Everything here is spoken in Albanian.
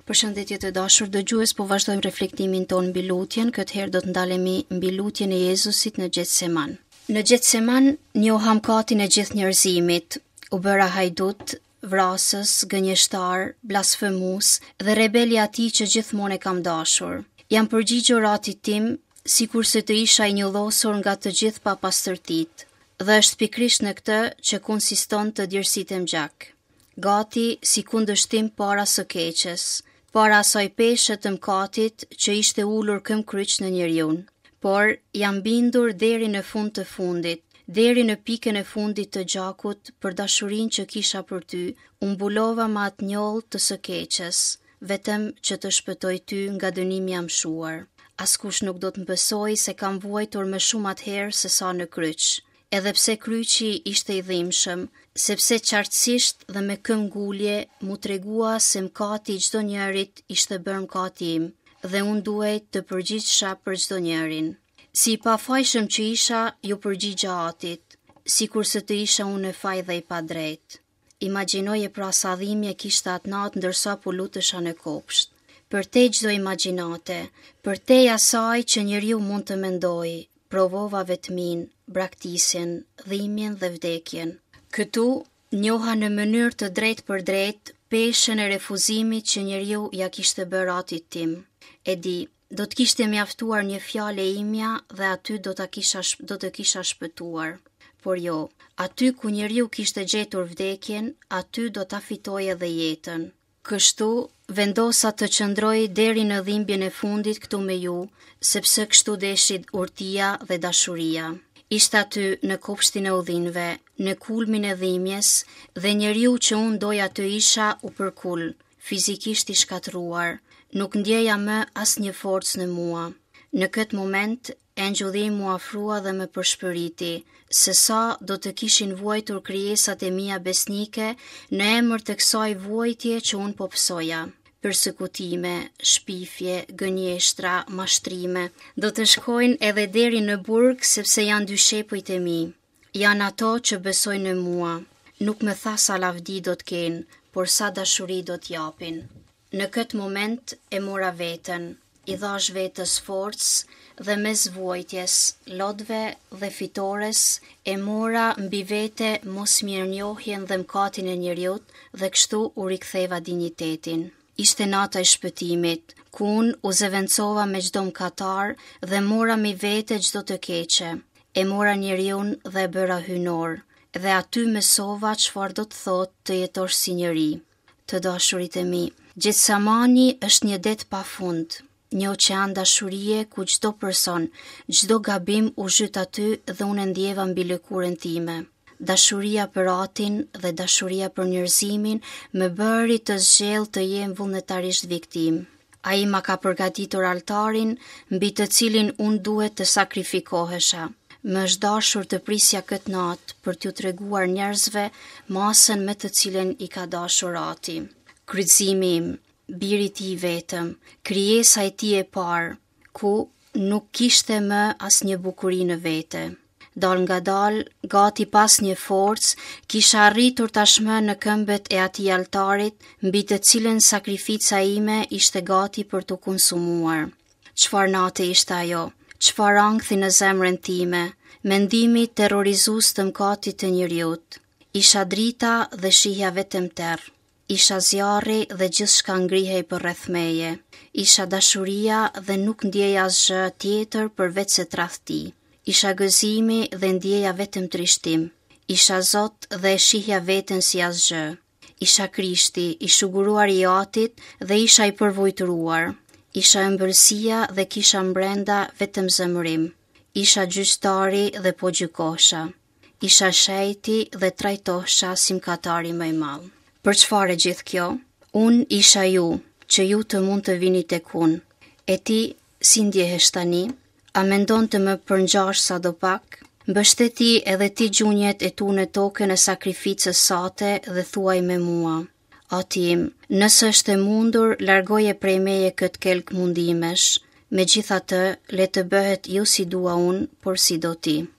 Përshëndetje të dashur dëgjues, po vazhdojmë reflektimin ton mbi lutjen. Këtë herë do të ndalemi mbi lutjen e Jezusit në Getseman. Në Getseman njoham katin e gjithë njerëzimit. U bëra hajdut, vrasës, gënjeshtar, blasfemus dhe rebeli atij që gjithmonë e kam dashur. Jam përgjigjur atit tim, sikur se të isha i njollosur nga të gjithë papastërtitë, dhe është pikrisht në këtë që konsiston të djersitem gjak. Gati si kundërshtim para së keqes, para asaj peshe të mëkatit që ishte ulur këmbkryq në njeriu. Por jam bindur deri në fund të fundit, deri në pikën e fundit të gjakut për dashurinë që kisha për ty, u mbulova me atë njoll të së keqes, vetëm që të shpëtoj ty nga dënimi i amshuar. Askush nuk do të më besojë se kam vuajtur më shumë atëherë se sa në kryq. Edhe pse kryqi ishte i dhimbshëm, sepse qartësisht dhe me këmbgulje mu tregua se mëkati i çdo njerit ishte bërë mëkati im, dhe unë duhej të përgjigjsha për çdo njerin. Si i pafajshëm që isha, ju përgjigja atit, sikur se të isha unë e faj dhe i padrejt. Imagjinoje pra sa dhimbje kishte atë natë ndërsa po lutesha në kopsht. Përtej çdo imagjinate, përtej asaj që njeriu mund të mendojë, provova vetmin, braktisjen, dhimbjen dhe vdekjen. Këtu njoha në mënyrë të drejtë për drejtë peshën e refuzimit që njeriu ja kishte bërë atit tim. E di, do të kishte mjaftuar një fjalë e imja dhe aty do të kisha shpëtuar. Por jo, aty ku njeriu kishte gjetur vdekjen, aty do ta fitoje edhe jetën. Kështu vendosa të qëndroj deri në dhimbjen e fundit këtu me ju, sepse kështu deshi urtia dhe dashuria. Ishte aty në kopshtin e udhinve, në kulmin e dhimbjes, dhe njeriu që unë doja të isha u përkul, fizikisht i shkatruar, nuk ndjeja më asnjë forcë në mua. Në këtë moment, engjulli mu afrua dhe më përshpëriti, se sa do të kishin vuajtur krijesat e mia besnike në emër të kësaj vuajtje që unë po pësoja. Persekutime, shpifje, gënjeshtra, mashtrime, do të shkojnë edhe deri në burg sepse janë dy shepujt e mi. Janë ato që besojnë në mua. Nuk më tha sa lavdi do të kenë, por sa dashuri do t'japin. Në këtë moment e mora veten, i dhash vetës forcë dhe mes vuajtjes, lodhve dhe fitores, e mora mbi vete mos mirënjohjen dhe mëkatin e njeriut dhe kështu u riktheva dinjitetin. Ishte nata e shpëtimit, ku unë u zëvendësova me çdo mëkatar dhe mora mi vete çdo të keqe. E mora njeriun dhe e bëra hynor, dhe aty mësova çfarë do të thotë të jetosh si njeri. Të dashurit e mi, Getsemani është një det pafund, një oqean dashurie ku çdo person, çdo gabim u zhyt aty dhe unë ndjeva mbi lëkurën time. Dashuria për atin dhe dashuria për njerëzimin më bëri të zgjell të jem vullnetarisht viktim. Ai ma ka përgatitur altarin mbi të cilin unë duhet të sakrifikohesha. Më është dashur të prisja këtë natë për t'ju treguar njerëzve masën me të cilën i ka dashur ati. Kryqëzimi im, biri ti vetëm, krijesa e tij e parë, ku nuk kishte më asnjë bukuri në vete. Dal nga dal, gati pas një forcë, kisha arritur tashmë në këmbët e atij altarit, mbi të cilën sakrifica ime ishte gati për të konsumuar. Çfarë nate ishte ajo? Çfarë ankthi në zemrën time? Mendimi terrorizues të mëkatit të njeriut. Isha drita dhe shihja vetëm terr. Isha zjarri dhe gjithçka ngrihej përreth meje. Isha dashuria dhe nuk ndjeja asgjë tjetër përveç se tradhti. Isha gëzimi dhe ndjeja vetëm trishtim. Isha Zot dhe e shihja veten si asgjë. Isha Krishti, i shuguruar i atit dhe isha i përvojtëruar. Isha ëmbëlsia dhe kisha brenda vetëm zemërim. Isha gjyqtari dhe po gjykosha. Isha shejti dhe trajtohesha si mëkatari më i madh. Për çfarë gjithë kjo? Unë isha ju, që ju të mund të vini tek unë. E ti si ndjehesh tani? A mendon të më përngjash sadopak? Mbështeti edhe ti gjunjet e tu në tokën e sakrificës sate dhe thuaj me mua. O tim, nëse është e mundur, largoje prej meje këtë kelk mundimesh. Megjithatë, le të bëhet jo si dua unë, por si do ti.